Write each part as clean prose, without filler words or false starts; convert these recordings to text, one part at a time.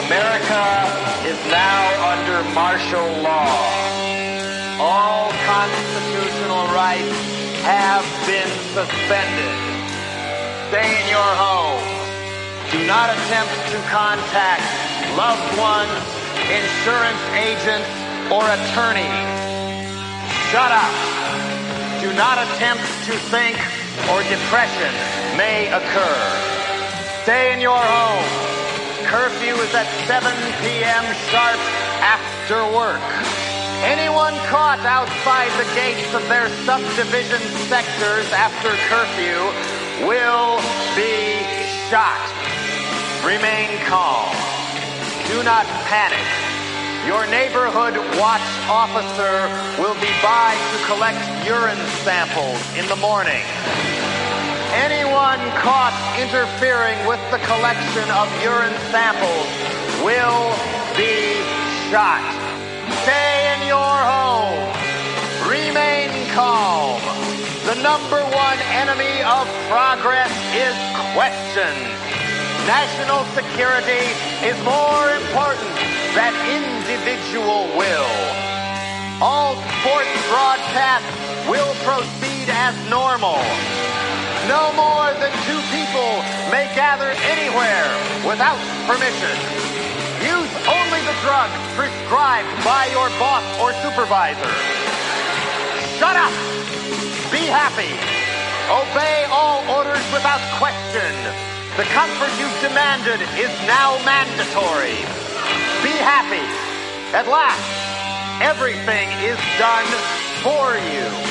America is now under martial law. All constitutional rights have been suspended. Stay in your home. Do not attempt to contact loved ones, insurance agents, or attorneys. Shut up. Do not attempt to think or depression may occur. Stay in your home. Curfew is at 7 p.m. sharp after work. Anyone caught outside the gates of their subdivision sectors after curfew will be shot. Remain calm. Do not panic. Your neighborhood watch officer will be by to collect urine samples in the morning. Anyone caught interfering with the collection of urine samples will be shot. Stay in your home. Remain calm. The number one enemy of progress is questions. National security is more important than individual will. All sports broadcasts will proceed as normal. No more than 2 people may gather anywhere without permission. Use only the drugs prescribed by your boss or supervisor. Shut up! Be happy. Obey all orders without question. The comfort you've demanded is now mandatory. Be happy. At last, everything is done for you.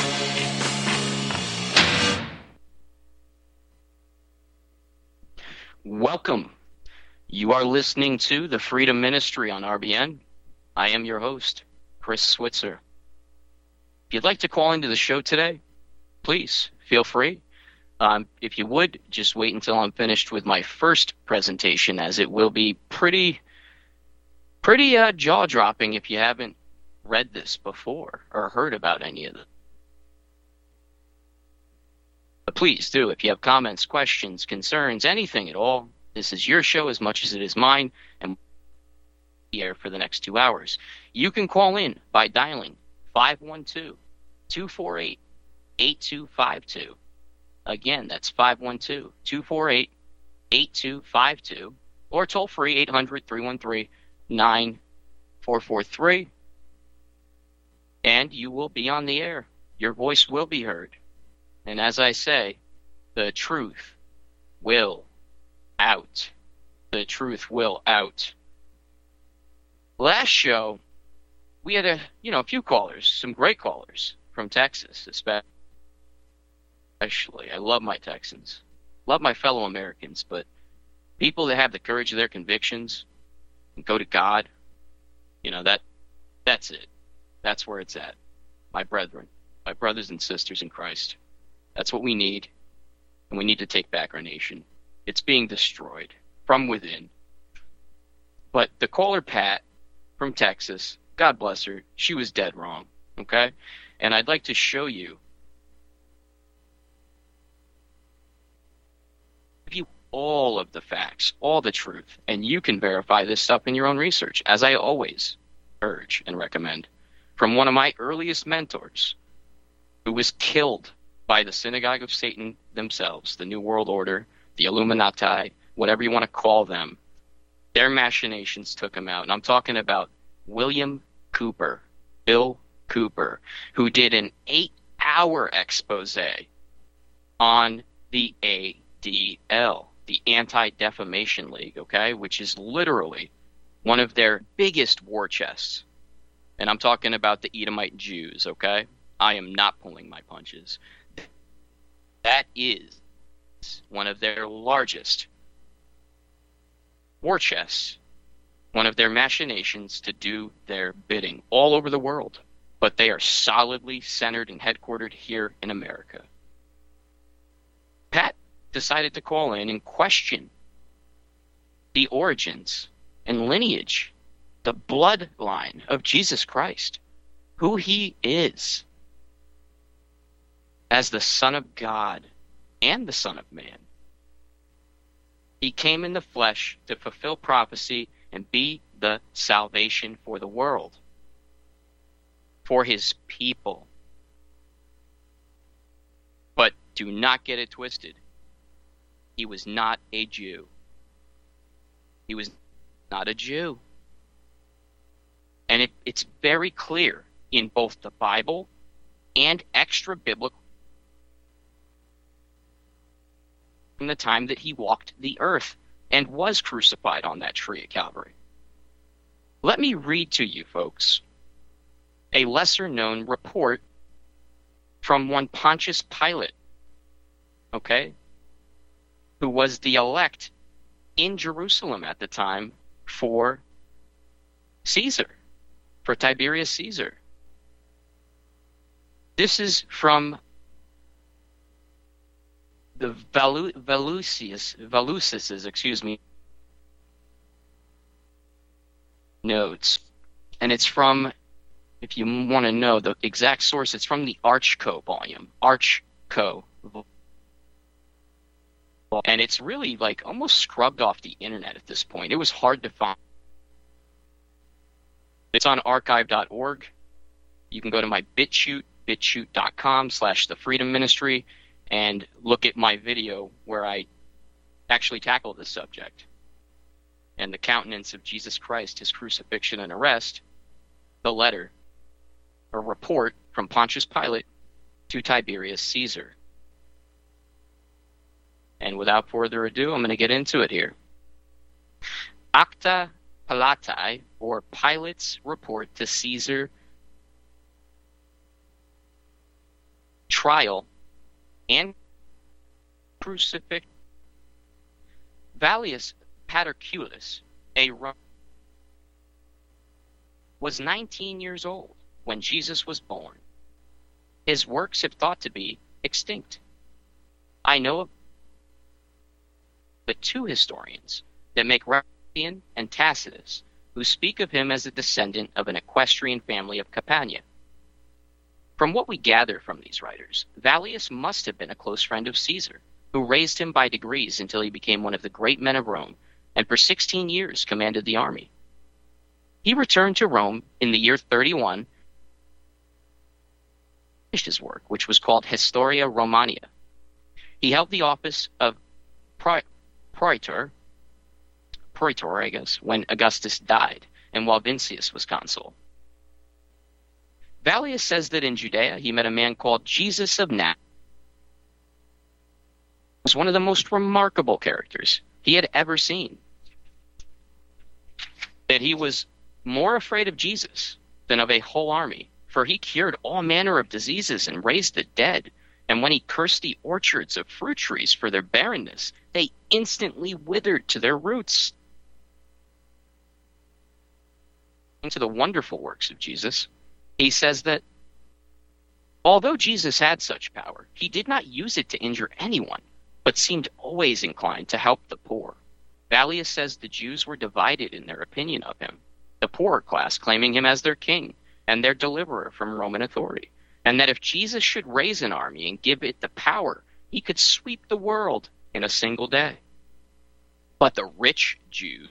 Welcome. You are listening to the Freedom Ministry on RBN. I am your host, Chris Switzer. If you'd like to call into the show today, please feel free. If you would, just wait until I'm finished with my first presentation, as it will be pretty jaw-dropping if you haven't read this before or heard about any of it. But please do, if you have comments, questions, concerns, anything at all, this is your show as much as it is mine, and we'll be here for the next 2 hours. You can call in by dialing 512-248-8252. Again, that's 512-248-8252, or toll free 800-313-9443, and you will be on the air. Your voice will be heard. And as I say, the truth will out. The truth will out. Last show, we had a few callers, some great callers from Texas, especially. I love my Texans, love my fellow Americans, but people that have the courage of their convictions and go to God, that's it. That's where it's at. My brethren, my brothers and sisters in Christ. That's what we need, and we need to take back our nation. It's being destroyed from within. But the caller, Pat, from Texas, God bless her, she was dead wrong, okay? And I'd like to show you all of the facts, all the truth, and you can verify this stuff in your own research, as I always urge and recommend, from one of my earliest mentors, who was killed by the Synagogue of Satan themselves, the New World Order, the Illuminati, whatever you want to call them. Their machinations took him out. And I'm talking about William Cooper, Bill Cooper, who did an 8-hour expose on the ADL, the Anti-Defamation League, okay, which is literally one of their biggest war chests. And I'm talking about the Edomite Jews, okay? I am not pulling my punches. That is one of their largest war chests, one of their machinations to do their bidding all over the world. But they are solidly centered and headquartered here in America. Pat decided to call in and question the origins and lineage, the bloodline of Jesus Christ, who he is as the Son of God and the Son of Man. He came in the flesh to fulfill prophecy and be the salvation for the world, for his people. But do not get it twisted. He was not a Jew. He was not a Jew. And it's very clear in both the Bible and extra-biblical from the time that he walked the earth and was crucified on that tree at Calvary. Let me read to you, folks, a lesser-known report from one Pontius Pilate, okay, who was the elect in Jerusalem at the time for Caesar, for Tiberius Caesar. This is from the Valusius's notes. And it's from, if you want to know the exact source, it's from the Archco volume. Archco. And it's really like almost scrubbed off the internet at this point. It was hard to find. It's on archive.org. You can go to my BitChute, bitchute.com/thefreedom-ministry, and look at my video where I actually tackle this subject. And the countenance of Jesus Christ, his crucifixion and arrest, the letter, a report from Pontius Pilate to Tiberius Caesar. And without further ado, I'm going to get into it here. Acta Pilati, or Pilate's report to Caesar, trial and crucifixion. Vallius Paterculus, a Roman, was 19 years old when Jesus was born. His works have thought to be extinct. I know of but two historians that make Renan and Tacitus, who speak of him as a descendant of an equestrian family of Campania. From what we gather from these writers, Vallius must have been a close friend of Caesar, who raised him by degrees until he became one of the great men of Rome, and for 16 years commanded the army. He returned to Rome in the year 31, finished his work, which was called Historia Romana. He held the office of Praetor, I guess, when Augustus died, and while Vincius was consul. Vallius says that in Judea he met a man called Jesus of Nazareth. He was one of the most remarkable characters he had ever seen. That he was more afraid of Jesus than of a whole army, for he cured all manner of diseases and raised the dead. And when he cursed the orchards of fruit trees for their barrenness, they instantly withered to their roots. Into the wonderful works of Jesus, he says that although Jesus had such power, he did not use it to injure anyone, but seemed always inclined to help the poor. Vallius says the Jews were divided in their opinion of him, the poorer class claiming him as their king and their deliverer from Roman authority, and that if Jesus should raise an army and give it the power, he could sweep the world in a single day. But the rich Jews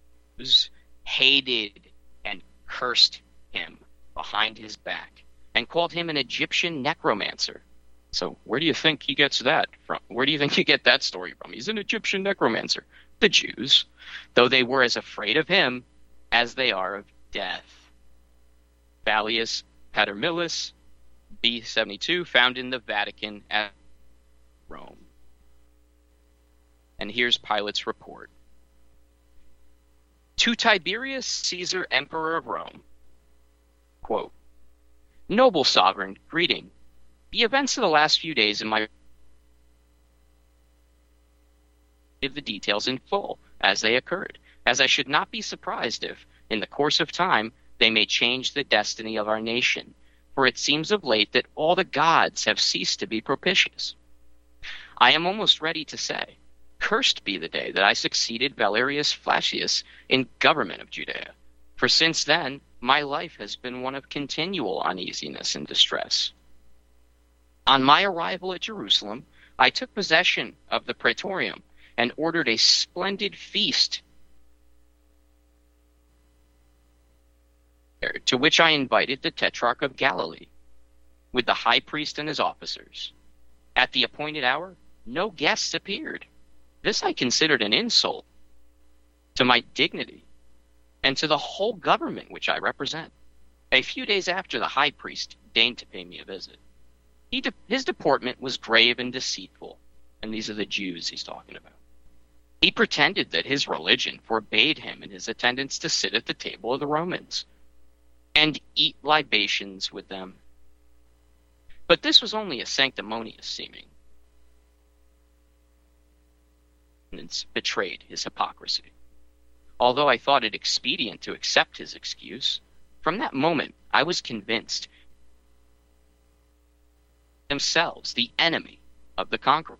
hated and cursed him behind his back and called him an Egyptian necromancer. So where do you think he gets that from? Where do you think you get that story from? He's an Egyptian necromancer. The Jews, though they were as afraid of him as they are of death. Vallius Paterculus, B72, found in the Vatican at Rome. And here's Pilate's report. To Tiberius Caesar, Emperor of Rome, quote, Noble sovereign, greeting. The events of the last few days in my give the details in full as they occurred, as I should not be surprised if, in the course of time, they may change the destiny of our nation, for it seems of late that all the gods have ceased to be propitious. I am almost ready to say, cursed be the day that I succeeded Valerius Flacius in government of Judea, for since then my life has been one of continual uneasiness and distress. On my arrival at Jerusalem, I took possession of the Praetorium and ordered a splendid feast prepared, to which I invited the Tetrarch of Galilee, with the high priest and his officers. At the appointed hour, no guests appeared. This I considered an insult to my dignity and to the whole government which I represent. A few days after, the high priest deigned to pay me a visit. His deportment was grave and deceitful, and these are the Jews he's talking about. He pretended that his religion forbade him and his attendants to sit at the table of the Romans and eat libations with them. But this was only a sanctimonious seeming, and betrayed his hypocrisy. Although I thought it expedient to accept his excuse, from that moment I was convinced themselves the enemy of the conqueror.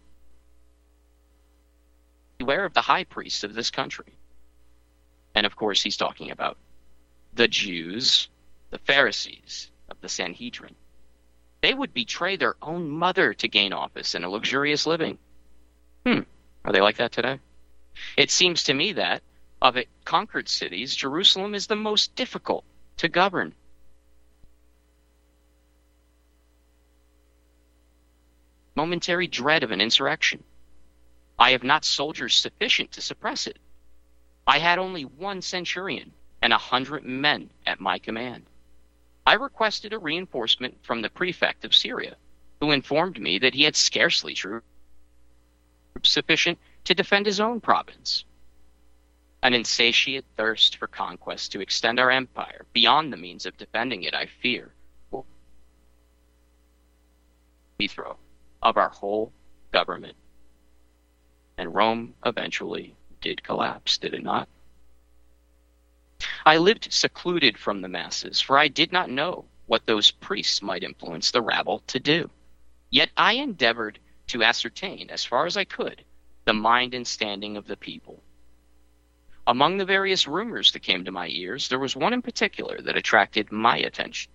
Beware of the high priests of this country. And of course he's talking about the Jews, the Pharisees of the Sanhedrin. They would betray their own mother to gain office and a luxurious living. Are they like that today? It seems to me that, of it conquered cities, Jerusalem is the most difficult to govern. Momentary dread of an insurrection. I have not soldiers sufficient to suppress it. I had only 1 centurion and 100 men at my command. I requested a reinforcement from the prefect of Syria, who informed me that he had scarcely troops sufficient to defend his own province. An insatiate thirst for conquest to extend our empire beyond the means of defending it, I fear, will be the overthrow of our whole government. And Rome eventually did collapse, did it not? I lived secluded from the masses, for I did not know what those priests might influence the rabble to do. Yet I endeavored to ascertain, as far as I could, the mind and standing of the people. Among the various rumors that came to my ears, there was one in particular that attracted my attention.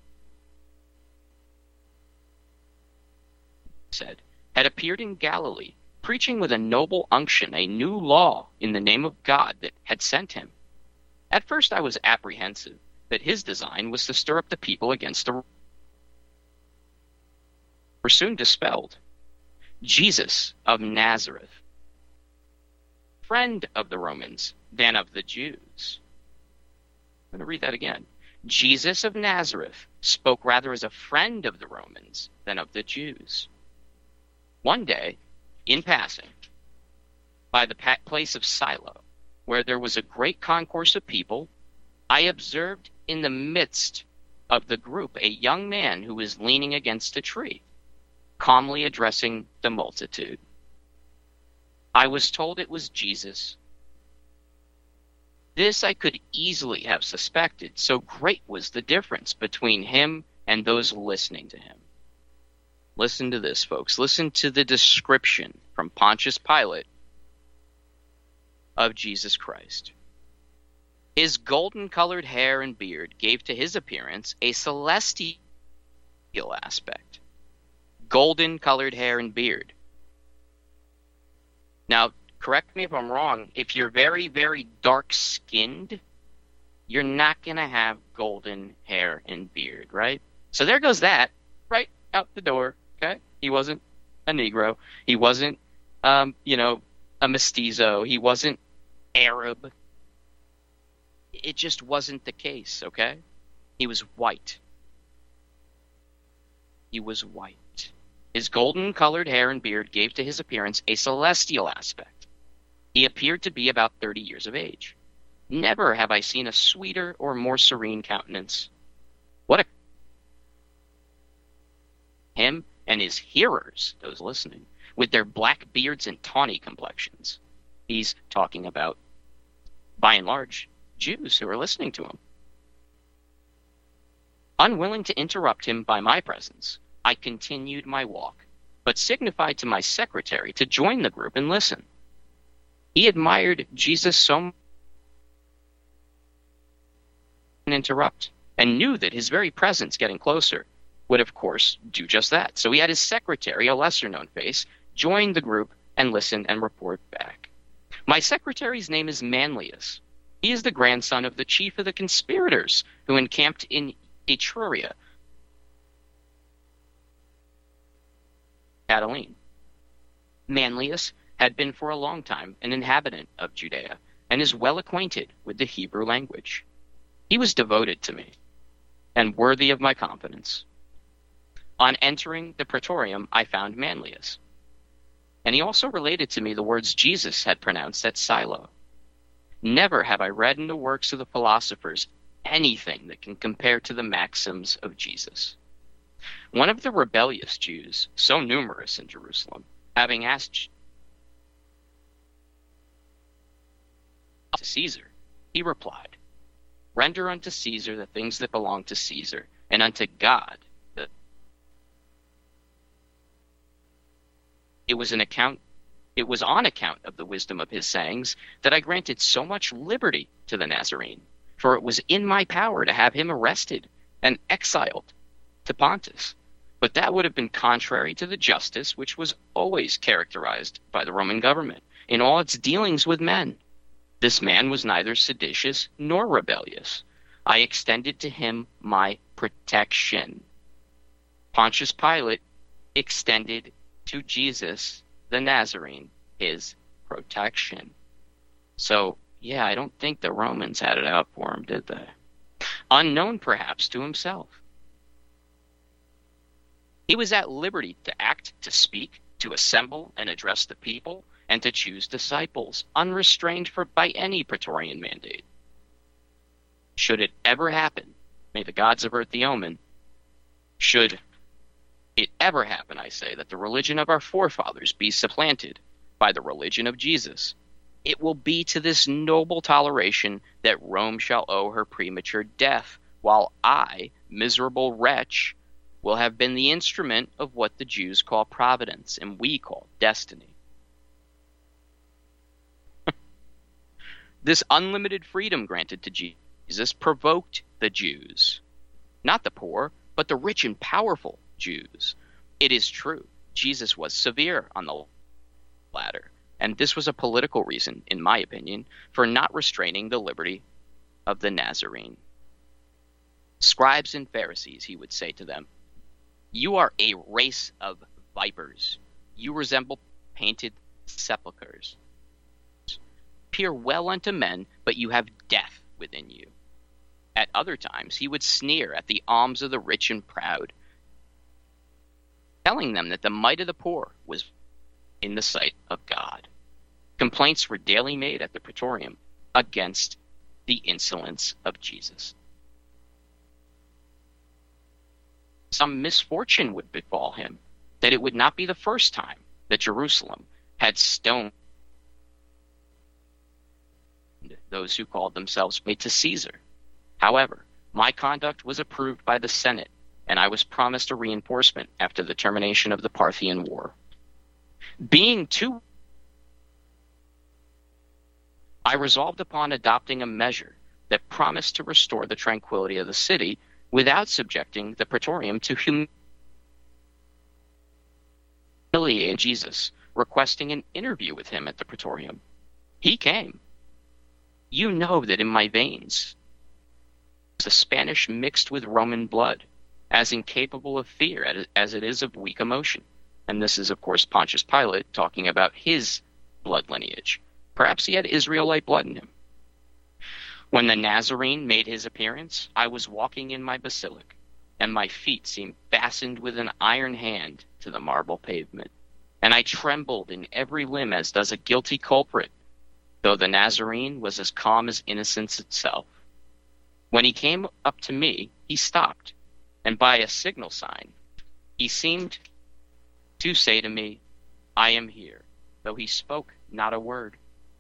Said, had appeared in Galilee, preaching with a noble unction a new law in the name of God that had sent him. At first I was apprehensive that his design was to stir up the people against the were soon dispelled. Jesus of Nazareth, friend of the Romans than of the Jews. I'm going to read that again. Jesus of Nazareth spoke rather as a friend of the Romans than of the Jews. One day, in passing, by the place of Silo, where there was a great concourse of people, I observed in the midst of the group a young man who was leaning against a tree, calmly addressing the multitude. I was told it was Jesus. This I could easily have suspected, so great was the difference between him and those listening to him. Listen to this, folks. Listen to the description from Pontius Pilate of Jesus Christ. His golden-colored hair and beard gave to his appearance a celestial aspect. Golden-colored hair and beard. Now, correct me if I'm wrong. If you're very, very dark-skinned, you're not going to have golden hair and beard, right? So there goes that, right out the door, okay? He wasn't a Negro. He wasn't, a mestizo. He wasn't Arab. It just wasn't the case, okay? He was white. He was white. His golden-colored hair and beard gave to his appearance a celestial aspect. He appeared to be about 30 years of age. Never have I seen a sweeter or more serene countenance. Him and his hearers, those listening, with their black beards and tawny complexions. He's talking about, by and large, Jews who are listening to him. Unwilling to interrupt him by my presence, I continued my walk, but signified to my secretary to join the group and listen. He admired Jesus so much and interrupt, and knew that his very presence getting closer would, of course, do just that. So he had his secretary, a lesser-known face, join the group and listen and report back. My secretary's name is Manlius. He is the grandson of the chief of the conspirators who encamped in Etruria, Catiline. Manlius had been for a long time an inhabitant of Judea and is well acquainted with the Hebrew language. He was devoted to me and worthy of my confidence. On entering the praetorium, I found Manlius, and he also related to me the words Jesus had pronounced at Silo. Never have I read in the works of the philosophers anything that can compare to the maxims of Jesus. One of the rebellious Jews, so numerous in Jerusalem, having asked to Caesar, he replied, "Render unto Caesar the things that belong to Caesar, and unto God the..." It was on account of the wisdom of his sayings that I granted so much liberty to the Nazarene, for it was in my power to have him arrested and exiled to Pontus. But that would have been contrary to the justice which was always characterized by the Roman government in all its dealings with men. This man was neither seditious nor rebellious. I extended to him my protection. Pontius Pilate extended to Jesus the Nazarene his protection. So, yeah, I don't think the Romans had it out for him, did they? Unknown perhaps to himself, he was at liberty to act, to speak, to assemble and address the people, and to choose disciples, unrestrained by any praetorian mandate. Should it ever happen, may the gods avert the omen, should it ever happen, I say, that the religion of our forefathers be supplanted by the religion of Jesus, it will be to this noble toleration that Rome shall owe her premature death, while I, miserable wretch, will have been the instrument of what the Jews call providence and we call destiny. This unlimited freedom granted to Jesus provoked the Jews, not the poor, but the rich and powerful Jews. It is true, Jesus was severe on the latter, and this was a political reason, in my opinion, for not restraining the liberty of the Nazarene. Scribes and Pharisees, he would say to them, you are a race of vipers. You resemble painted sepulchres. Appear well unto men, but you have death within you. At other times he would sneer at the alms of the rich and proud, telling them that the mite of the poor was in the sight of God. Complaints were daily made at the praetorium against the insolence of Jesus. Some misfortune would befall him, that it would not be the first time that Jerusalem had stoned those who called themselves made to Caesar. However, my conduct was approved by the Senate, and I was promised a reinforcement after the termination of the Parthian War. Being too, I resolved upon adopting a measure that promised to restore the tranquility of the city without subjecting the praetorium to humiliate Jesus, requesting an interview with him at the praetorium. He came. You know that in my veins the Spanish mixed with Roman blood, as incapable of fear as it is of weak emotion. And this is, of course, Pontius Pilate talking about his blood lineage. Perhaps he had Israelite blood in him. When the Nazarene made his appearance, I was walking in my basilic, and my feet seemed fastened with an iron hand to the marble pavement, and I trembled in every limb as does a guilty culprit, though the Nazarene was as calm as innocence itself. When he came up to me, he stopped, and by a signal sign, he seemed to say to me, I am here, though he spoke not a word.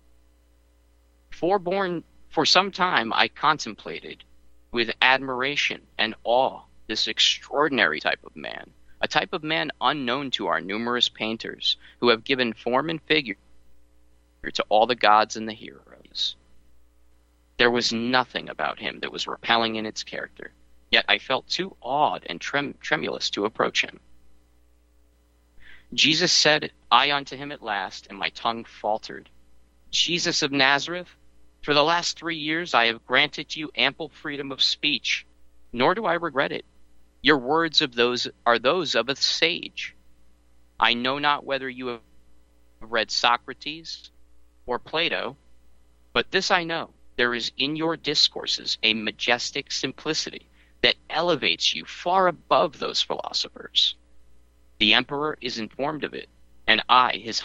For some time I contemplated with admiration and awe this extraordinary type of man, a type of man unknown to our numerous painters who have given form and figure to all the gods and the heroes. There was nothing about him that was repelling in its character, yet I felt too awed and tremulous to approach him. Jesus said I unto him at last, and my tongue faltered, Jesus of Nazareth, For the last 3 years I have granted you ample freedom of speech, nor do I regret it. Your words are those of a sage. I know not whether you have read Socrates or Plato, but this I know, there is in your discourses a majestic simplicity that elevates you far above those philosophers. The emperor is informed of it, and I, his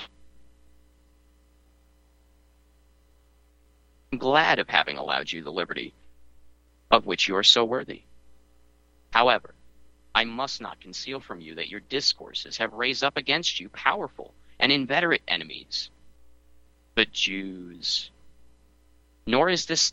am glad of having allowed you the liberty of which you are so worthy. However, I must not conceal from you that your discourses have raised up against you powerful and inveterate enemies, the Jews. Nor is this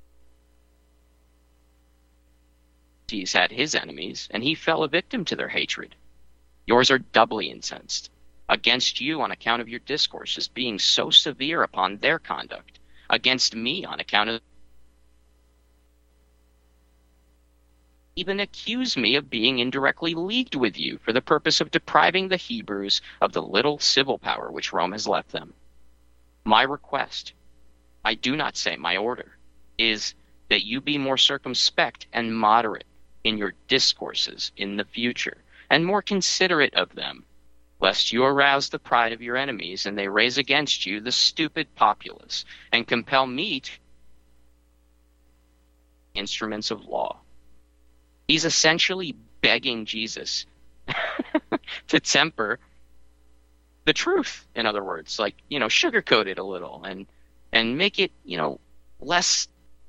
he's had his enemies, and he fell a victim to their hatred. Yours are doubly incensed against you on account of your discourses being so severe upon their conduct, against me on account of even accuse me of being indirectly leagued with you for the purpose of depriving the Hebrews of the little civil power which Rome has left them. My request, I do not say my order, is that you be more circumspect and moderate in your discourses in the future, and more considerate of them, lest you arouse the pride of your enemies and they raise against you the stupid populace and compel me to instruments of law. He's essentially begging Jesus to temper the truth, in other words, like, sugarcoat it a little and make it, less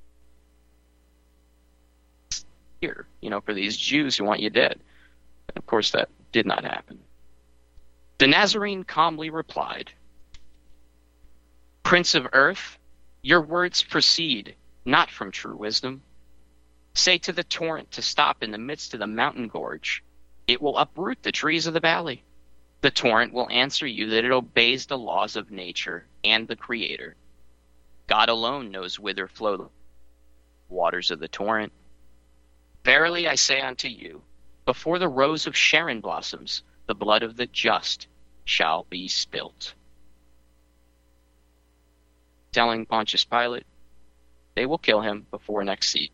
here, for these Jews who want you dead. And of course, that did not happen. The Nazarene calmly replied, Prince of Earth, your words proceed not from true wisdom. Say to the torrent to stop in the midst of the mountain gorge. It will uproot the trees of the valley. The torrent will answer you that it obeys the laws of nature and the Creator. God alone knows whither flow the waters of the torrent. Verily I say unto you, before the rose of Sharon blossoms, the blood of the just shall be spilt. Telling Pontius Pilate, they will kill him before next season.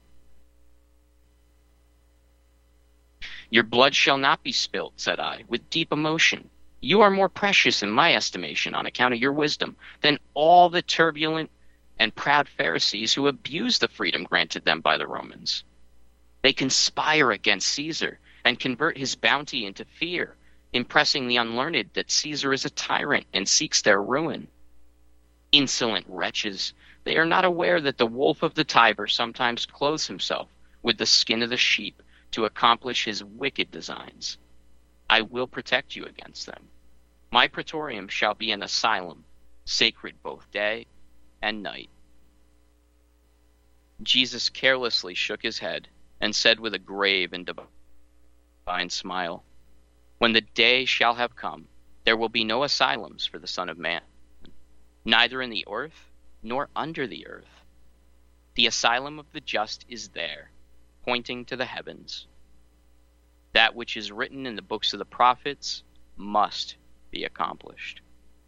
Your blood shall not be spilt, said I, with deep emotion. You are more precious in my estimation on account of your wisdom than all the turbulent and proud Pharisees who abuse the freedom granted them by the Romans. They conspire against Caesar and convert his bounty into fear, impressing the unlearned that Caesar is a tyrant and seeks their ruin. Insolent wretches, they are not aware that the wolf of the Tiber sometimes clothes himself with the skin of the sheep to accomplish his wicked designs. I will protect you against them. My praetorium shall be an asylum, sacred both day and night. Jesus carelessly shook his head and said with a grave and divine smile, When the day shall have come, there will be no asylums for the Son of Man, neither in the earth nor under the earth. The asylum of the just is there, pointing to the heavens. That which is written in the books of the prophets must be accomplished.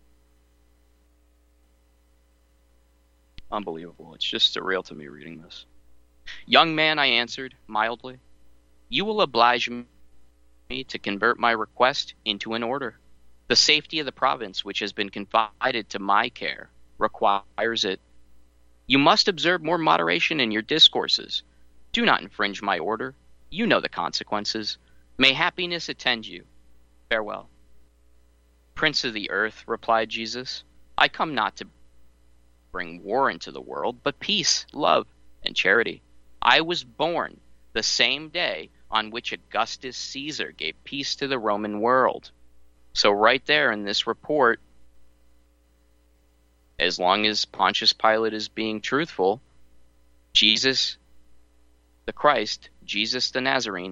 Unbelievable. It's just surreal to me reading this. Young man, I answered mildly, you will oblige me to convert my request into an order. The safety of the province, which has been confided to my care, requires it. You must observe more moderation in your discourses. Do not infringe my order. You know the consequences. May happiness attend you. Farewell. Prince of the earth, replied Jesus, I come not to bring war into the world, but peace, love, and charity. I was born the same day on which Augustus Caesar gave peace to the Roman world. So right there in this report, as long as Pontius Pilate is being truthful, Jesus the Christ, Jesus the Nazarene,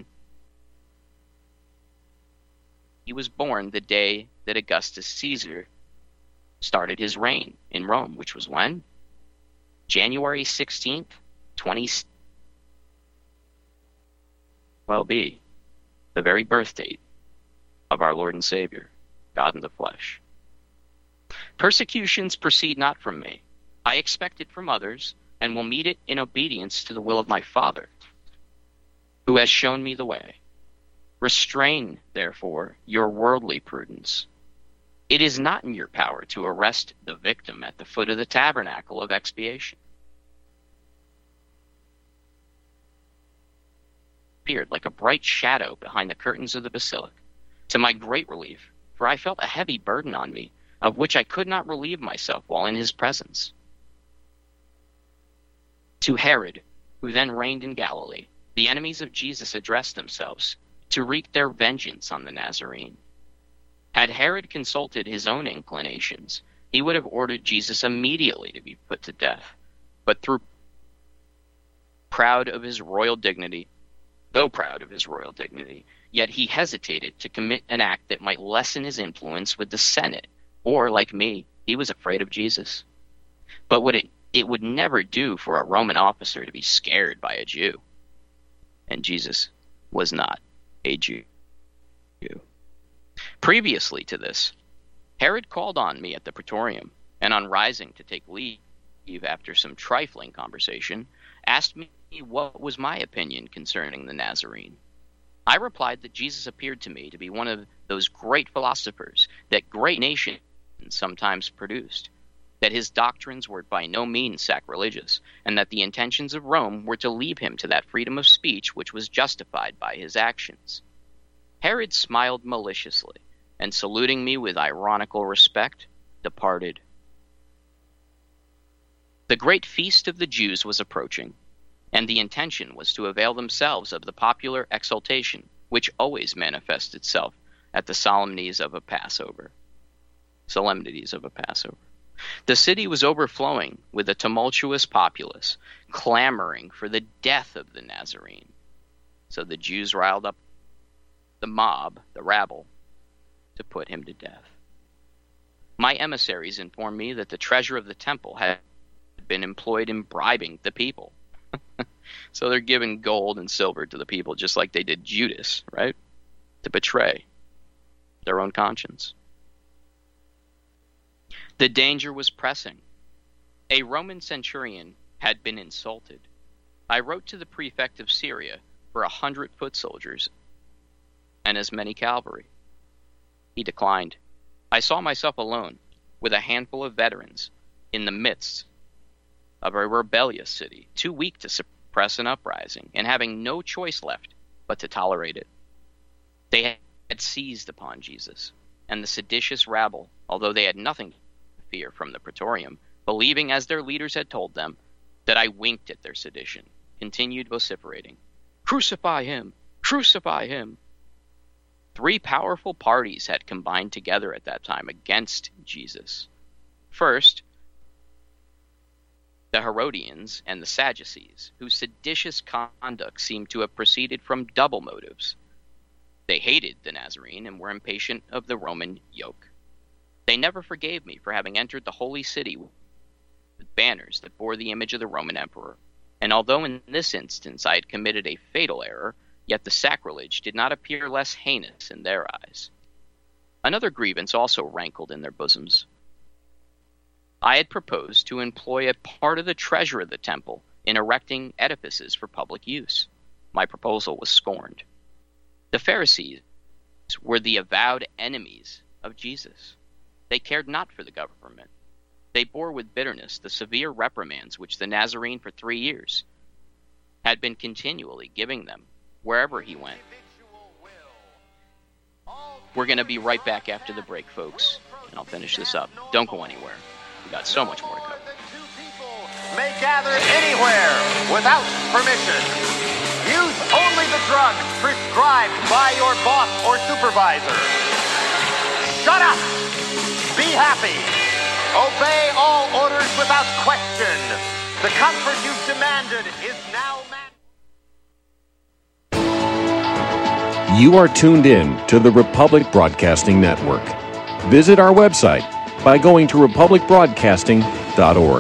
he was born the day that Augustus Caesar started his reign in Rome, which was when? January 16th, 2012, the very birth date of our Lord and Savior, God in the flesh. Persecutions proceed not from me. I expect it from others, and will meet it in obedience to the will of my Father, who has shown me the way. Restrain, therefore, your worldly prudence. It is not in your power to arrest the victim at the foot of the tabernacle of expiation. Appeared like a bright shadow behind the curtains of the basilica, to my great relief, for I felt a heavy burden on me, of which I could not relieve myself while in his presence. To Herod, who then reigned in Galilee, the enemies of Jesus addressed themselves to wreak their vengeance on the Nazarene. Had Herod consulted his own inclinations, he would have ordered Jesus immediately to be put to death. But though proud of his royal dignity, yet he hesitated to commit an act that might lessen his influence with the Senate, or, like me, he was afraid of Jesus. But it would never do for a Roman officer to be scared by a Jew. And Jesus was not a Jew. Previously to this, Herod called on me at the Praetorium, and on rising to take leave after some trifling conversation, asked me what was my opinion concerning the Nazarene. I replied that Jesus appeared to me to be one of those great philosophers that great nations sometimes produced, that his doctrines were by no means sacrilegious, and that the intentions of Rome were to leave him to that freedom of speech which was justified by his actions. Herod smiled maliciously, and saluting me with ironical respect, departed. The great feast of the Jews was approaching, and the intention was to avail themselves of the popular exultation which always manifests itself at the solemnities of a Passover. The city was overflowing with a tumultuous populace, clamoring for the death of the Nazarene. So the Jews riled up the mob, the rabble, to put him to death. My emissaries informed me that the treasurer of the temple had been employed in bribing the people. So they're giving gold and silver to the people just like they did Judas, right? To betray their own conscience. The danger was pressing. A Roman centurion had been insulted. I wrote to the prefect of Syria for 100 foot soldiers and as many cavalry. He declined. I saw myself alone with a handful of veterans in the midst of a rebellious city, too weak to suppress an uprising, and having no choice left but to tolerate it. They had seized upon Jesus, and the seditious rabble, although they had nothing to fear from the Praetorium, believing as their leaders had told them that I winked at their sedition, continued vociferating, "Crucify him! Crucify him!" 3 powerful parties had combined together at that time against Jesus. First, the Herodians and the Sadducees, whose seditious conduct seemed to have proceeded from double motives. They hated the Nazarene and were impatient of the Roman yoke. They never forgave me for having entered the holy city with banners that bore the image of the Roman emperor, and although in this instance I had committed a fatal error, yet the sacrilege did not appear less heinous in their eyes. Another grievance also rankled in their bosoms. I had proposed to employ a part of the treasure of the temple in erecting edifices for public use. My proposal was scorned. The Pharisees were the avowed enemies of Jesus. They cared not for the government. They bore with bitterness the severe reprimands which the Nazarene for 3 years had been continually giving them wherever he went. We're going to be right back after the break, folks, and I'll finish this up. Don't go anywhere. We got so much more to cover. May gather anywhere without permission. Use only the drugs prescribed by your boss or supervisor. Shut up! Be happy! Obey all orders without question. The comfort you've demanded is now You are tuned in to the Republic Broadcasting Network. Visit our website by going to republicbroadcasting.org.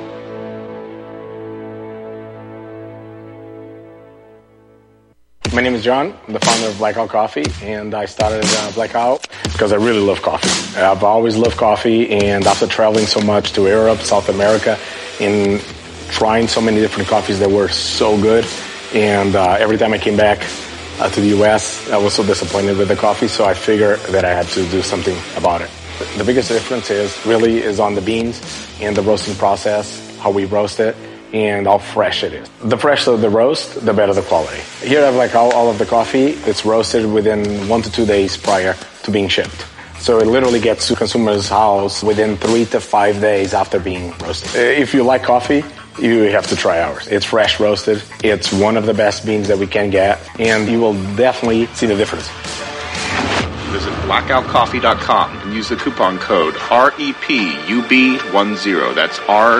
My name is John. I'm the founder of Blackout Coffee, and I started Blackout because I really love coffee. I've always loved coffee, and after traveling so much to Europe, South America, and trying so many different coffees that were so good. And every time I came back to the U.S., I was so disappointed with the coffee, so I figured that I had to do something about it. The biggest difference is on the beans and the roasting process, how we roast it, and how fresh it is. The fresher the roast, the better the quality. Here I have like all of the coffee. It's roasted within 1 to 2 days prior to being shipped. So it literally gets to consumer's house within 3 to 5 days after being roasted. If you like coffee, you have to try ours. It's fresh roasted. It's one of the best beans that we can get, and you will definitely see the difference. Visit blackoutcoffee.com and use the coupon code REPUB10. That's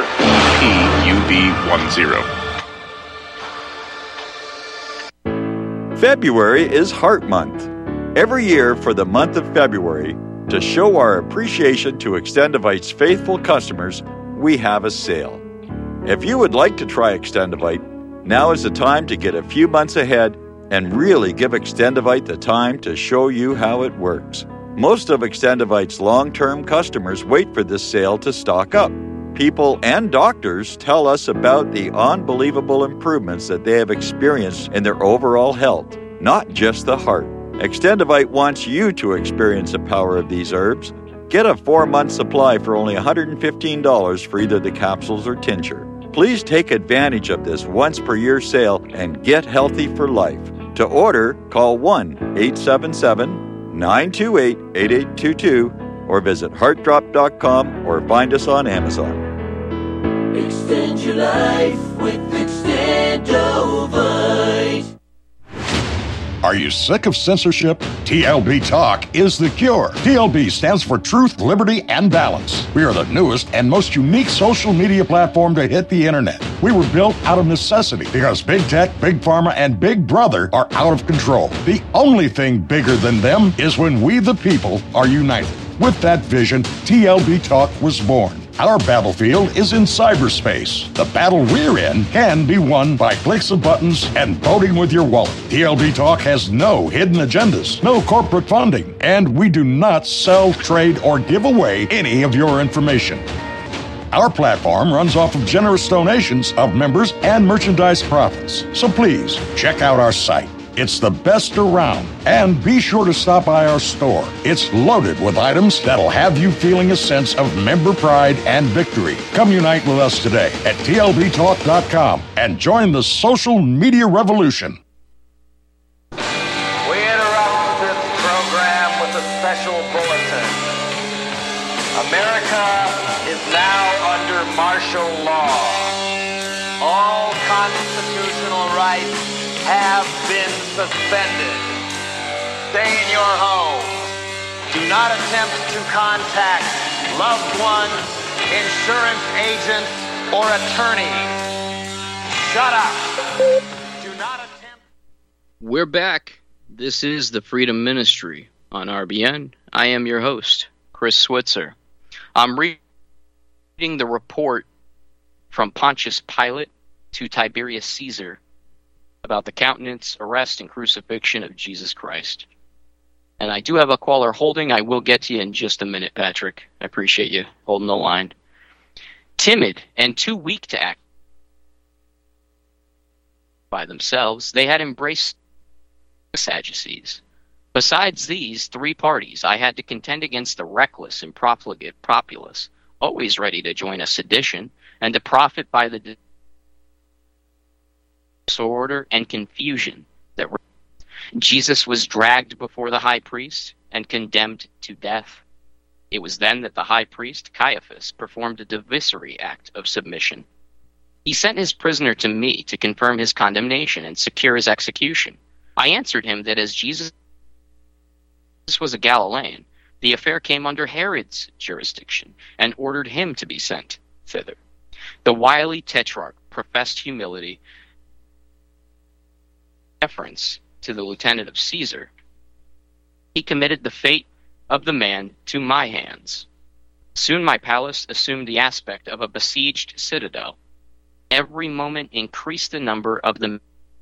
REPUB10. February is Heart Month. Every year for the month of February, to show our appreciation to Extendivite's faithful customers, we have a sale. If you would like to try Extendivite, now is the time to get a few months ahead and really give Extendivite the time to show you how it works. Most of Extendivite's long-term customers wait for this sale to stock up. People and doctors tell us about the unbelievable improvements that they have experienced in their overall health, not just the heart. Extendivite wants you to experience the power of these herbs. Get a 4-month supply for only $115 for either the capsules or tincture. Please take advantage of this once-per-year sale and get healthy for life. To order, call 1-877-928-8822 or visit heartdrop.com or find us on Amazon. Extend your life with Extendovite. Are you sick of censorship? TLB Talk is the cure. TLB stands for Truth, Liberty, and Balance. We are the newest and most unique social media platform to hit the internet. We were built out of necessity because Big Tech, Big Pharma, and Big Brother are out of control. The only thing bigger than them is when we, the people, are united. With that vision, TLB Talk was born. Our battlefield is in cyberspace. The battle we're in can be won by clicks of buttons and voting with your wallet. TLB Talk has no hidden agendas, no corporate funding, and we do not sell, trade, or give away any of your information. Our platform runs off of generous donations of members and merchandise profits. So please, check out our site. It's the best around. And be sure to stop by our store. It's loaded with items that'll have you feeling a sense of member pride and victory. Come unite with us today at tlbtalk.com and join the social media revolution. We interrupt this program with a special bulletin. America is now under martial law. All constitutional rights have been suspended. Stay in your home. Do not attempt to contact loved ones, insurance agents, or attorneys. Shut up. Do not attempt. We're back. This is the Freedom Ministry on RBN. I am your host, Chris Switzer. I'm reading the report from Pontius Pilate to Tiberius Caesar about the countenance, arrest, and crucifixion of Jesus Christ. And I do have a caller holding. I will get to you in just a minute, Patrick. I appreciate you holding the line. Timid and too weak to act by themselves, they had embraced the Sadducees. Besides these three parties, I had to contend against the reckless and profligate populace, always ready to join a sedition and to profit by the disorder and confusion that Jesus was dragged before the high priest and condemned to death. It was then that the high priest, Caiaphas, performed a divisory act of submission. He sent his prisoner to me to confirm his condemnation and secure his execution. I answered him that as Jesus was a Galilean, the affair came under Herod's jurisdiction and ordered him to be sent thither. The wily tetrarch professed humility, deference to the lieutenant of Caesar. He committed the fate of the man to my hands. Soon my palace assumed the aspect of a besieged citadel. Every moment increased the number of the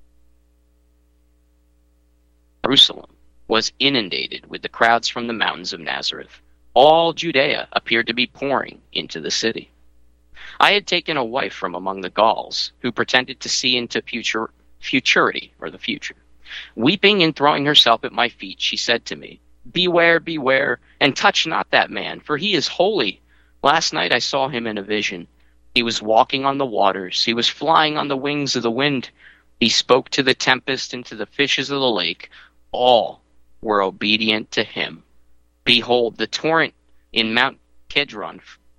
Jerusalem was inundated with the crowds from the mountains of Nazareth. All Judea appeared to be pouring into the city. I had taken a wife from among the Gauls, who pretended to see into futurity, or the future. Weeping and throwing herself at my feet, she said to me, "Beware, beware, and touch not that man, for he is holy. Last night I saw him in a vision. He was walking on the waters. He was flying on the wings of the wind. He spoke to the tempest and to the fishes of the lake. All were obedient to him. Behold, the torrent in Mount Kedron,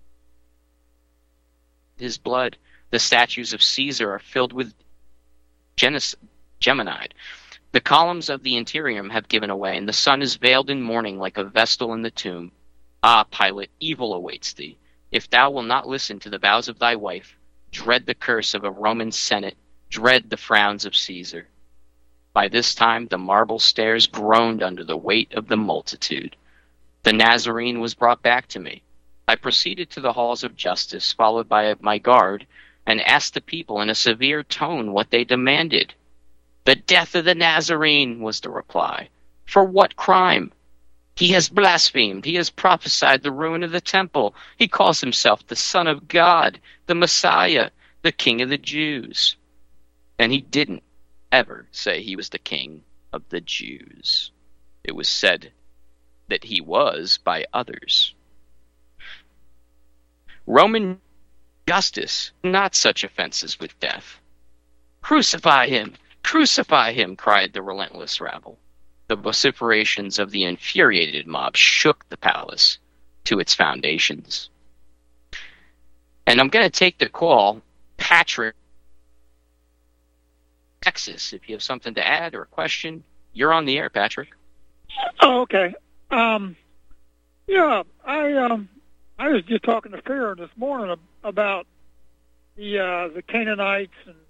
his blood. The statues of Caesar are filled with Geminide. The columns of the interior have given away, and the sun is veiled in mourning like a vestal in the tomb. Ah, Pilate, evil awaits thee. If thou wilt not listen to the vows of thy wife, dread the curse of a Roman Senate, dread the frowns of Caesar." By this time the marble stairs groaned under the weight of the multitude. The Nazarene was brought back to me. I proceeded to the halls of justice, followed by my guard, and asked the people in a severe tone what they demanded. "The death of the Nazarene," was the reply. "For what crime?" "He has blasphemed. He has prophesied the ruin of the temple. He calls himself the Son of God, the Messiah, the King of the Jews." And he didn't ever say he was the King of the Jews. It was said that he was by others. Roman justice, not such offenses with death. "Crucify him! Crucify him!" cried the relentless rabble. The vociferations of the infuriated mob shook the palace to its foundations. And I'm going to take the call. Patrick, Texas, if you have something to add or a question, you're on the air, Patrick. Oh, okay. Yeah, I was just talking to Farron this morning about the Canaanites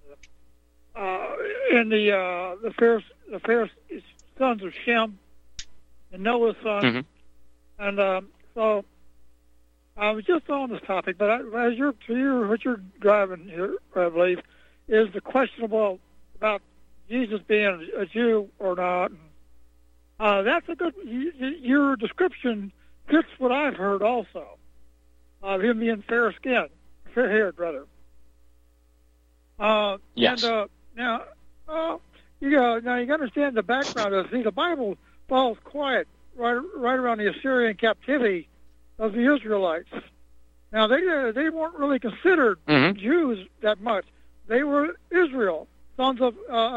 and the fair sons of Shem and Noah's son. Mm-hmm. And so I was just on this topic, but what you're driving here, I believe, is the questionable about Jesus being a Jew or not. That's a good. Your description fits what I've heard also of him being fair-haired, rather. Yes. And now you understand the background of. See, the Bible falls quiet right around the Assyrian captivity of the Israelites. Now they weren't really considered Jews that much. They were Israel, sons of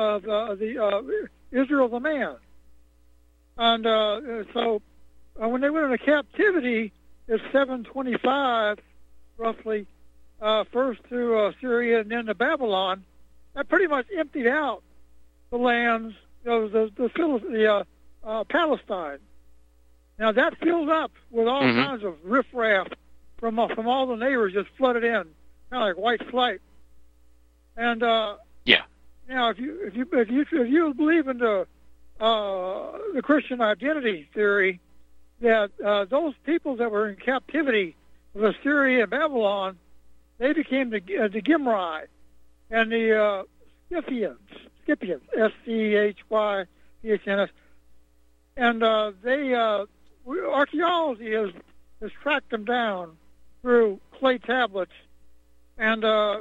Israel the man. And so when they went into captivity, it's 725 roughly, first to Syria and then to Babylon. That pretty much emptied out the lands of the Palestine. Now that filled up with all kinds of riffraff from all the neighbors, just flooded in, kind of like white flight. And yeah. Now if you believe in the Christian identity theory, that those people that were in captivity of Assyria and Babylon, they became the Gimri and the Scythians, Schyphens, and archaeology has tracked them down through clay tablets, and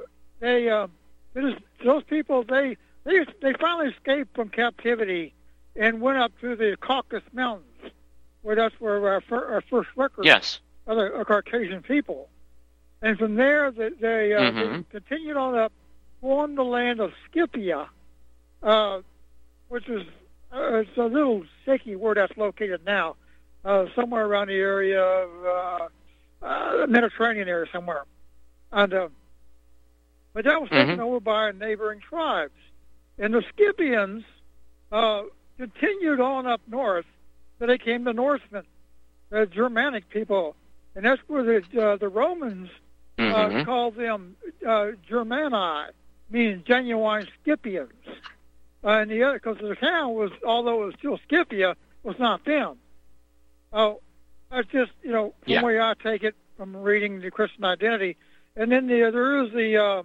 those people they finally escaped from captivity and went up to the Caucasus Mountains, where that's where our first record of the Caucasian people. And from there, they continued on up, formed the land of Scythia, which is it's a little shaky where that's located now, somewhere around the area of the Mediterranean area somewhere. And but that was taken over by neighboring tribes. And the Scythians continued on up north, so they came to Northmen, the Germanic people, and that's where the Romans called them Germani, meaning genuine Scythians. And the other, because the town was, although it was still Scythia, was not them. Oh, that's just from the way I take it from reading the Christian identity. And then there is the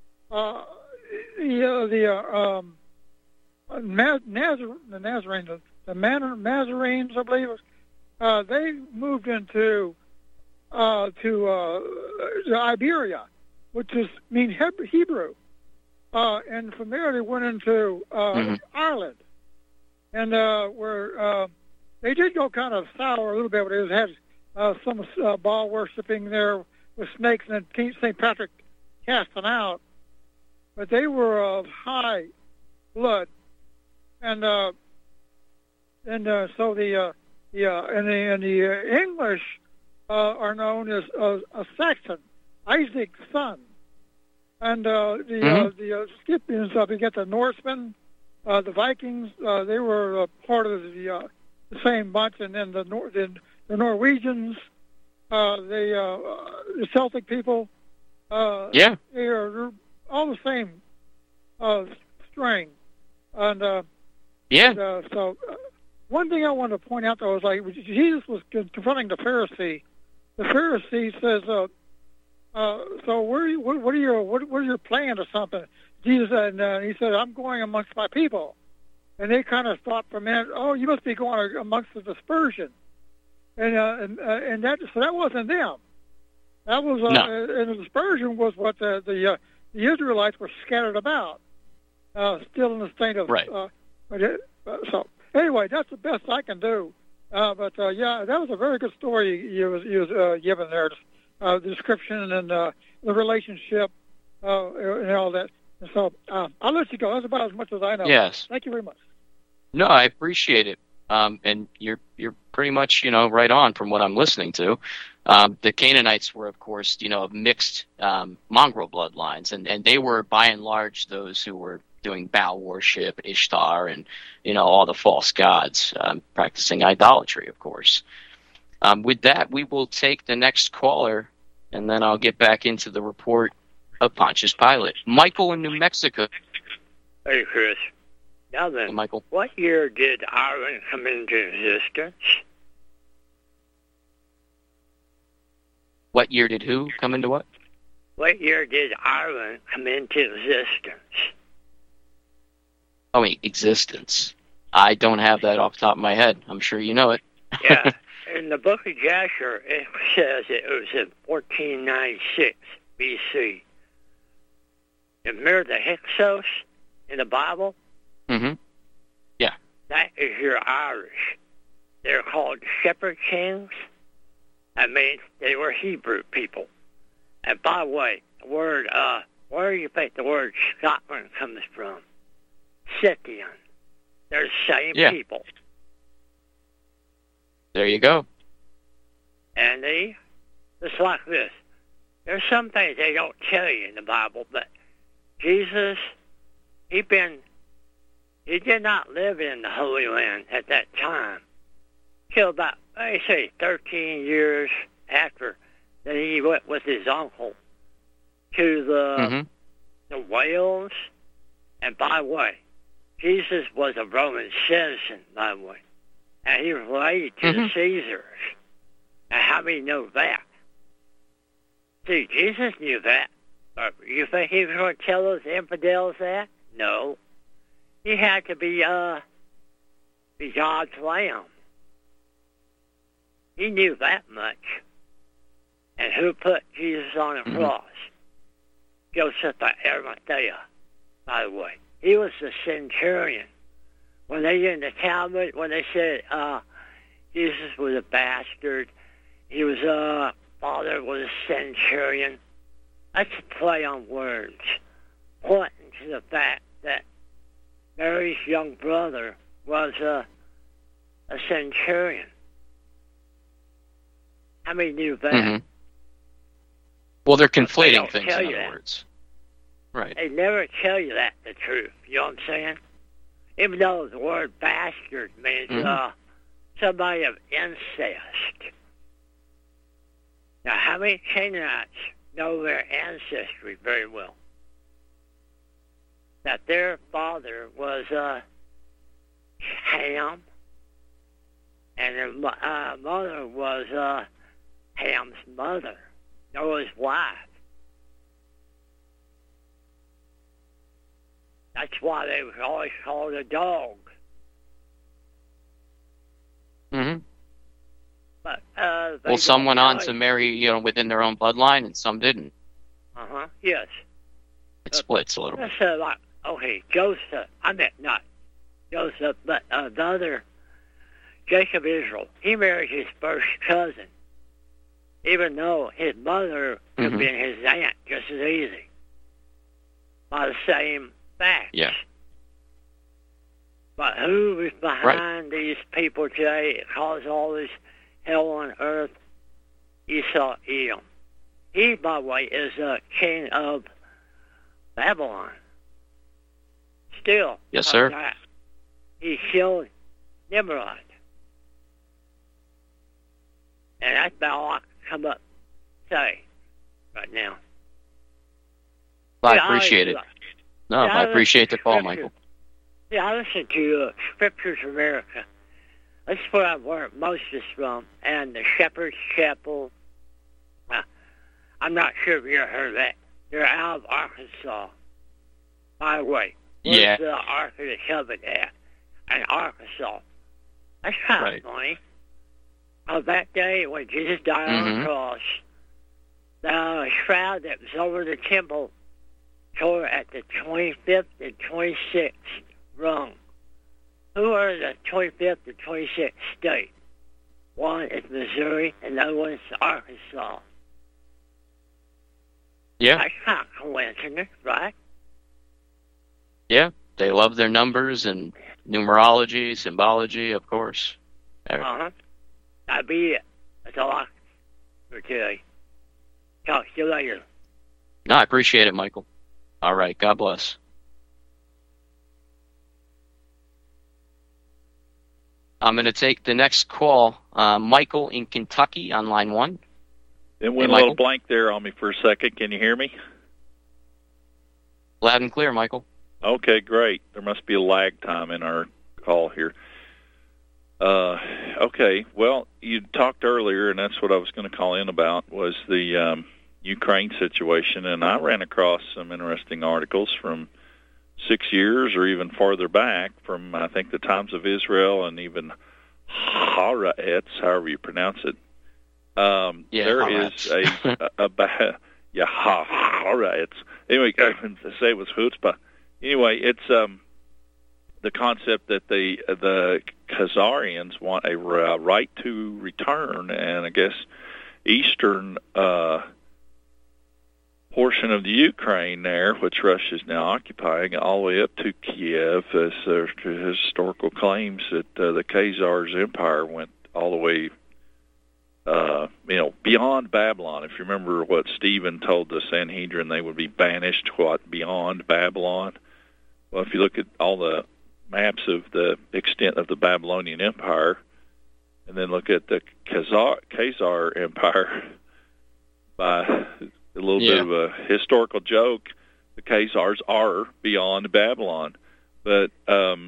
Nazarenes, I believe. They moved into to Iberia, which means Hebrew. And from there they went into Ireland, and where they did go kind of sour a little bit, but they had some Baal worshipping there with snakes and St. Patrick casting out. But they were of high blood, and so the English are known as a Saxon, Isaac's son. And the Scythians, you get the Norsemen, the Vikings, they were part of the same bunch, and then the Norwegians, the Celtic people, they are all the same string. And so one thing I wanted to point out, though, is like Jesus was confronting the Pharisee. The Pharisee says, so what are your plans or something? Jesus said, and he said, I'm going amongst my people. And they kind of thought for a minute, oh, you must be going amongst the dispersion. And that wasn't them. That was and the dispersion was what the Israelites were scattered about, still in the state of so anyway, that's the best I can do. But that was a very good story you was given there. The description and the relationship and all that. And so I'll let you go. That's about as much as I know. Yes. Thank you very much. No, I appreciate it. And you're pretty much, right on from what I'm listening to. The Canaanites were, of course, of mixed mongrel bloodlines, and they were by and large those who were doing Baal worship, Ishtar, and all the false gods, practicing idolatry, of course. With that, we will take the next caller, and then I'll get back into the report of Pontius Pilate. Michael in New Mexico. Hey, Chris. Now then, hey, Michael. What year did Ireland come into existence? What year did who come into what? What year did Ireland come into existence? Oh, existence. I don't have that off the top of my head. I'm sure you know it. Yeah. In the book of Jasher, it says it was in 1496 BC. Remember the Hyksos in the Bible? Mm-hmm. Yeah. That is your Irish. They're called shepherd kings. I mean, they were Hebrew people. And by the way, the word, where do you think the word Scotland comes from? Scythian. They're the same people. There you go. And it's like this. There's some things they don't tell you in the Bible, but Jesus, he did not live in the Holy Land at that time. Till about, 13 years after that he went with his uncle to the Wales. And by the way, Jesus was a Roman citizen, by the way. And he was related to the Caesars. And how many know that? See, Jesus knew that. But you think he was going to tell those infidels that? No. He had to be God's lamb. He knew that much. And who put Jesus on the cross? Joseph of Arimathea, by the way. He was the centurion. When they in the Talmud, when they said Jesus was a bastard, he was father was a centurion. That's a play on words, pointing to the fact that Mary's young brother was a centurion. How many knew that? Well, they're conflating things, in other words. Right. They never tell you that, the truth. You know what I'm saying? Even though the word bastard means somebody of incest. Now, how many Canaanites know their ancestry very well? That their father was Ham, and their mother was Ham's mother, Noah's wife. That's why they was always called a dog. But well, some went on to marry, within their own bloodline, and some didn't. Yes. It splits a little bit. That's like, okay, Joseph. I meant not Joseph, but the other, Jacob Israel. He married his first cousin, even though his mother could have been his aunt just as easy. By the same facts. Yeah. But who is behind these people today that cause all this hell on earth? Esau, Edom. He, by the way, is the king of Babylon. Still. Yes, sir. He killed Nimrod. And that's about all I can come up and say right now. Well, I appreciate it. No, I appreciate the call, Michael. Yeah, I listen to Scriptures America. That's where I've learned most of this from. And the Shepherd's Chapel. I'm not sure if you ever heard of that. They're out of Arkansas. By the way, where's the Ark of the Covenant at? In Arkansas. That's kind of funny. That day when Jesus died on the cross, the shroud that was over the temple tore at the 25th and 26th rung. Who are the 25th and 26th state? One is Missouri, and the other one is Arkansas. Yeah. That's not coincidence, right? Yeah, they love their numbers and numerology, symbology, of course. That'd be it. That's all I for today. Talk to you later. No, I appreciate it, Michael. All right, God bless. I'm going to take the next call. Michael in Kentucky on line 1. It went a little blank there on me for a second. Can you hear me? Loud and clear, Michael. Okay, great. There must be a lag time in our call here. Okay, well, you talked earlier, and that's what I was going to call in about, was the Ukraine situation, and I ran across some interesting articles from 6 years or even farther back from, I think, the Times of Israel and even Haaretz, however you pronounce it. There Haaretz. is Haaretz. Anyway, I can say it was chutzpah. Anyway, it's the concept that the Khazarians want a right to return, and I guess eastern portion of the Ukraine there, which Russia is now occupying, all the way up to Kiev, as there's historical claims that the Khazars' empire went all the way, beyond Babylon. If you remember what Stephen told the Sanhedrin, they would be banished, beyond Babylon. Well, if you look at all the maps of the extent of the Babylonian Empire, and then look at the Khazar Empire, by a little bit of a historical joke, the Khazars are beyond Babylon. But, I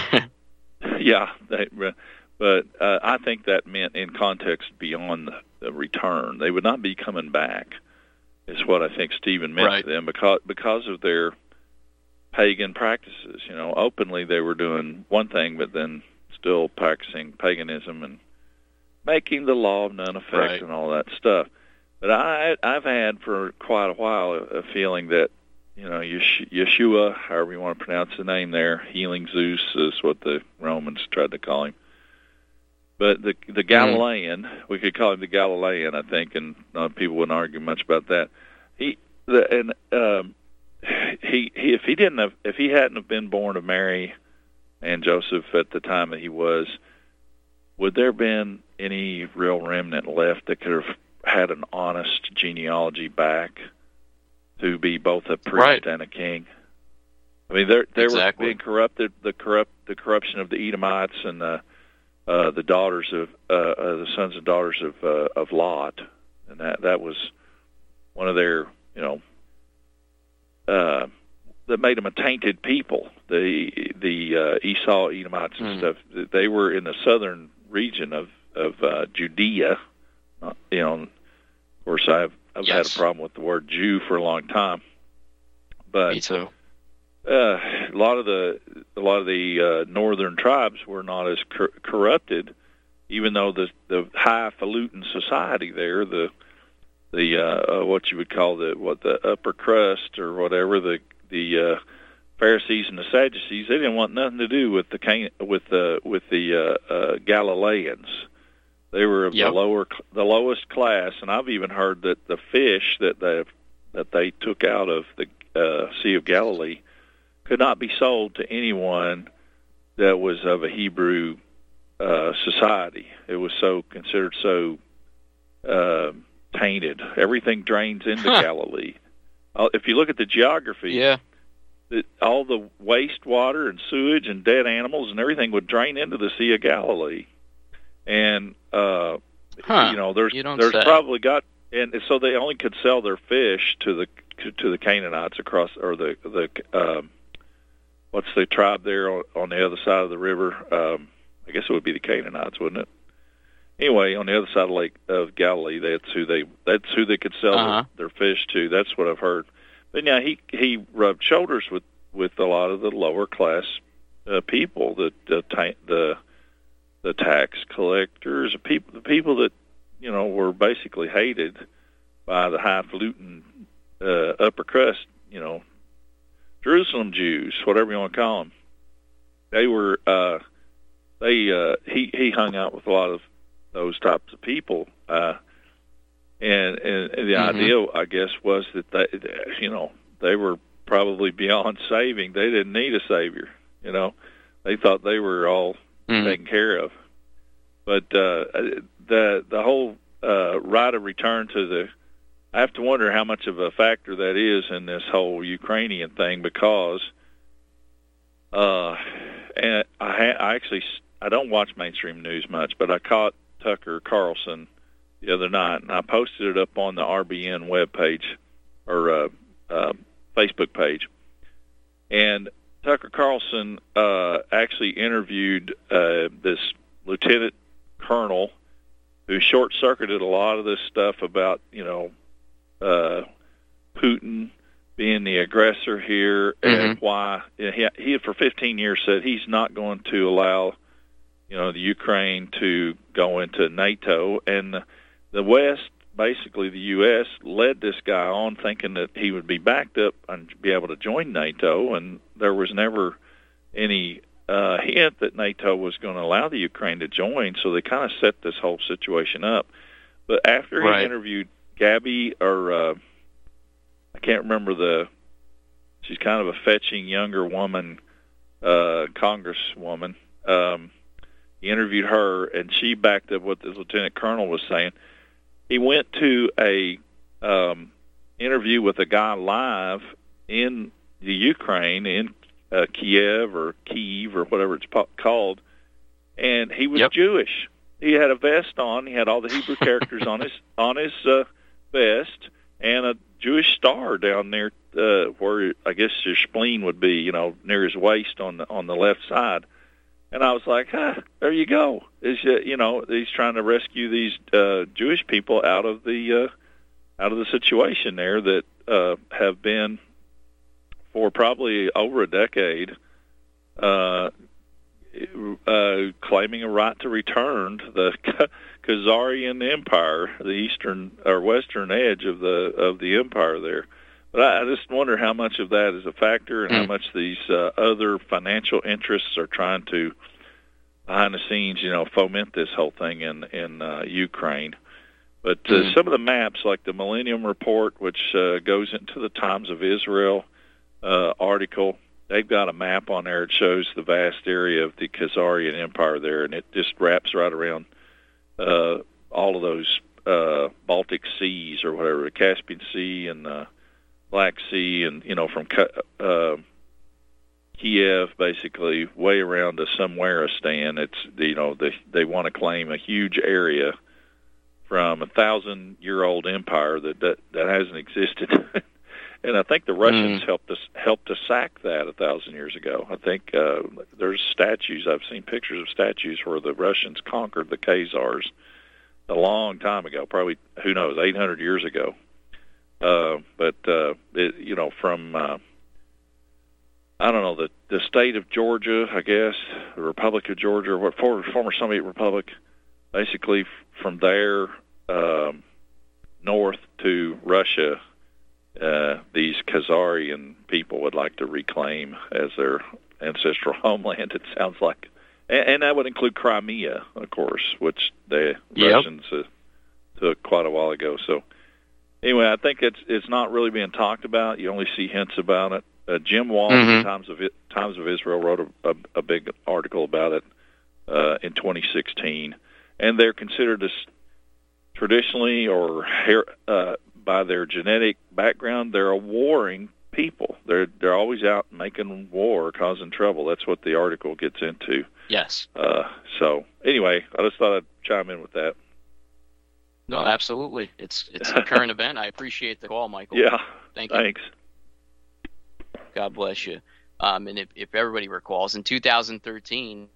think that meant in context beyond the return. They would not be coming back, is what I think Stephen meant to them, because of their pagan practices. Openly they were doing one thing, but then still practicing paganism and making the law of none effect and all that stuff. But I've had for quite a while a feeling that, Yeshua, however you want to pronounce the name there, healing Zeus is what the Romans tried to call him. But the Galilean, we could call him the Galilean, I think, and people wouldn't argue much about that. If he hadn't have been born of Mary and Joseph at the time that he was, would there have been any real remnant left that could have had an honest genealogy back to be both a priest and a king? I mean, they were being corrupted. The corruption of the Edomites and the daughters of the sons and daughters of Lot, and that was one of their that made them a tainted people. The Esau Edomites and stuff. They were in the southern region of Judea. Of course, I've had a problem with the word Jew for a long time. But me too. A lot of the northern tribes were not as corrupted, even though the highfalutin society there, the what you would call the upper crust or whatever, the Pharisees and the Sadducees. They didn't want nothing to do with the Galileans. They were of the lowest class, and I've even heard that the fish that they took out of the Sea of Galilee could not be sold to anyone that was of a Hebrew society. It was considered so tainted. Everything drains into Galilee. If you look at the geography, all the wastewater and sewage and dead animals and everything would drain into the Sea of Galilee. And there's probably and so they only could sell their fish to the Canaanites across, or the what's the tribe there on the other side of the river? I guess it would be the Canaanites, wouldn't it? Anyway, on the other side of Galilee, that's who they could sell their fish to. That's what I've heard. But now he rubbed shoulders with a lot of the lower class people, the tax collectors, the people that were basically hated by the highfalutin upper crust, Jerusalem Jews, whatever you want to call them. They were he hung out with a lot of those types of people, and the idea, I guess, was that they were probably beyond saving. They didn't need a savior. They thought they were all taken care of. But the whole right of return to I have to wonder how much of a factor that is in this whole Ukrainian thing, because and I don't watch mainstream news much, but I caught Tucker Carlson the other night, and I posted it up on the RBN webpage or Facebook page. And Tucker Carlson actually interviewed this lieutenant colonel who short-circuited a lot of this stuff about, Putin being the aggressor here, and why he had for 15 years said he's not going to allow, the Ukraine to go into NATO, and the West, basically the U.S., led this guy on thinking that he would be backed up and be able to join NATO, and there was never any hint that NATO was going to allow the Ukraine to join, so they kind of set this whole situation up. But after he interviewed Gabby, or I can't remember she's kind of a fetching younger woman, congresswoman. He interviewed her, and she backed up what the lieutenant colonel was saying. He went to a interview with a guy live in the Ukraine, in Kiev or whatever it's called, and he was Jewish. He had a vest on. He had all the Hebrew characters on his vest, and a Jewish star down there where I guess his spleen would be, near his waist on the left side. And I was like, there you go. He's trying to rescue these Jewish people out of the situation there that have been for probably over a decade claiming a right to return to the Khazarian Empire, the eastern or western edge of the empire there. But I just wonder how much of that is a factor, and how much these other financial interests are trying to, behind the scenes, foment this whole thing in Ukraine. But some of the maps, like the Millennium Report, which goes into the Times of Israel article, they've got a map on there. It shows the vast area of the Khazarian Empire there, and it just wraps right around all of those Baltic seas or whatever, the Caspian Sea and the Black Sea, and from Kiev basically way around to Samoaristan. It's they want to claim a huge area from a 1,000-year-old empire that hasn't existed. And I think the Russians helped to sack that 1,000 years ago. I think there's statues. I've seen pictures of statues where the Russians conquered the Khazars a long time ago, probably, who knows, 800 years ago. From I don't know, the state of Georgia, I guess, the Republic of Georgia, or what former Soviet Republic, basically from there north to Russia, these Khazarian people would like to reclaim as their ancestral homeland, it sounds like. And that would include Crimea, of course, which the Russians took quite a while ago. So anyway, I think it's not really being talked about. You only see hints about it. Jim Wall of the Times of Israel wrote a big article about it in 2016, and they're considered as traditionally or by their genetic background, they're a warring people. They're always out making war, causing trouble. That's what the article gets into. Yes. So anyway, I just thought I'd chime in with that. No, absolutely. It's a current event. I appreciate the call, Michael. Yeah. Thank you. Thanks. God bless you. And if everybody recalls, in 2013,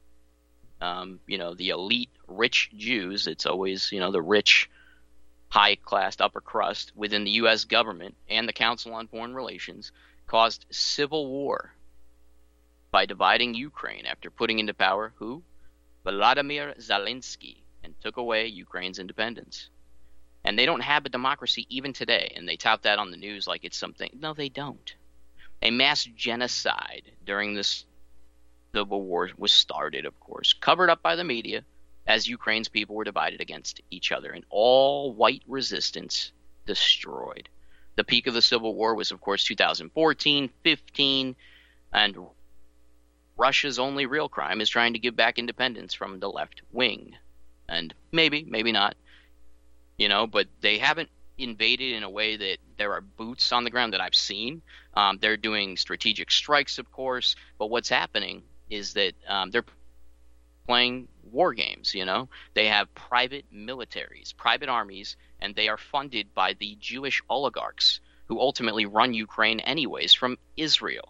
the elite rich Jews, it's always, the rich, high-class upper crust within the U.S. government and the Council on Foreign Relations caused civil war by dividing Ukraine after putting into power who? Vladimir Zelensky, and took away Ukraine's independence. And they don't have a democracy even today, and they tout that on the news like it's something. No, they don't. A mass genocide during this civil war was started, of course, covered up by the media, as Ukraine's people were divided against each other, and all white resistance destroyed. The peak of the Civil War was, of course, 2014, 15, and Russia's only real crime is trying to give back independence from the left wing. And maybe not, but they haven't invaded in a way that there are boots on the ground that I've seen. They're doing strategic strikes, of course, but what's happening is that they're playing war games, They have private militaries, private armies, and they are funded by the Jewish oligarchs who ultimately run Ukraine anyways from Israel.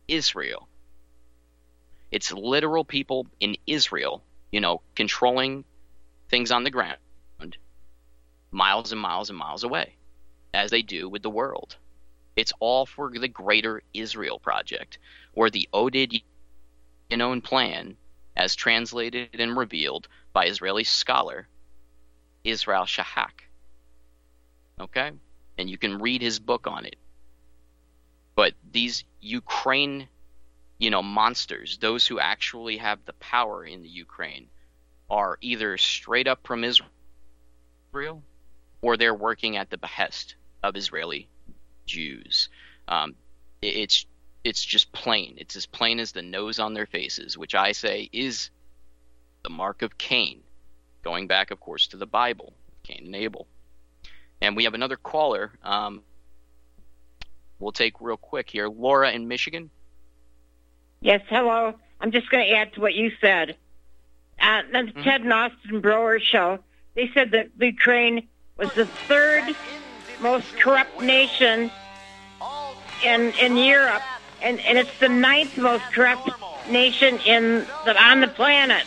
It's literal people in Israel, controlling things on the ground miles and miles and miles away, as they do with the world. It's all for the greater Israel project, or the Oded plan, as translated and revealed by Israeli scholar Israel Shahak. Okay? And you can read his book on it. But these Ukraine, monsters, those who actually have the power in the Ukraine, are either straight up from Israel or they're working at the behest of Israeli Jews. It's just plain. It's as plain as the nose on their faces, which I say is the mark of Cain, going back, of course, to the Bible, Cain and Abel. And we have another caller. We'll take real quick here. Laura in Michigan. Yes, hello. I'm just going to add to what you said. The Ted and Austin Brower show, they said that Ukraine was the third most corrupt nation in Europe, and it's the ninth most corrupt nation on the planet.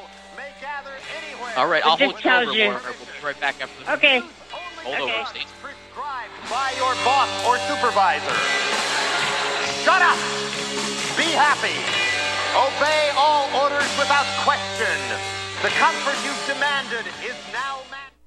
All right, I'll hold you over, Laura. We'll be right back after the Okay. Hold over, Stacey. Prescribed by your boss or supervisor. Shut up! Be happy. Obey all orders without question. The comfort you've demanded is now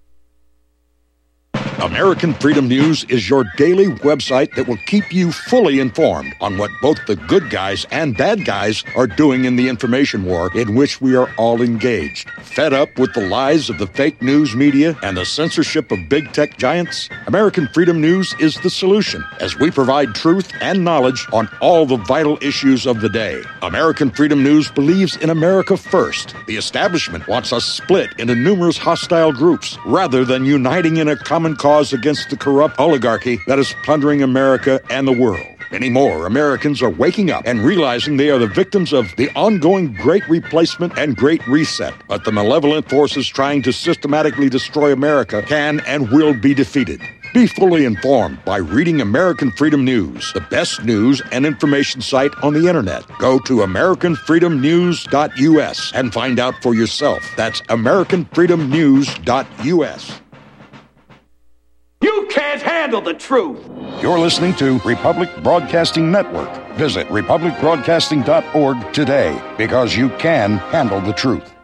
American Freedom News is your daily website that will keep you fully informed on what both the good guys and bad guys are doing in the information war in which we are all engaged. Fed up with the lies of the fake news media and the censorship of big tech giants? American Freedom News is the solution, as we provide truth and knowledge on all the vital issues of the day. American Freedom News believes in America first. The establishment wants us split into numerous hostile groups rather than uniting in a common cause against the corrupt oligarchy that is plundering America and the world. Many more Americans are waking up and realizing they are the victims of the ongoing Great Replacement and Great Reset. But the malevolent forces trying to systematically destroy America can and will be defeated. Be fully informed by reading American Freedom News, the best news and information site on the internet. Go to AmericanFreedomNews.us and find out for yourself. That's AmericanFreedomNews.us. You can't handle the truth. You're listening to Republic Broadcasting Network. Visit republicbroadcasting.org today, because you can handle the truth.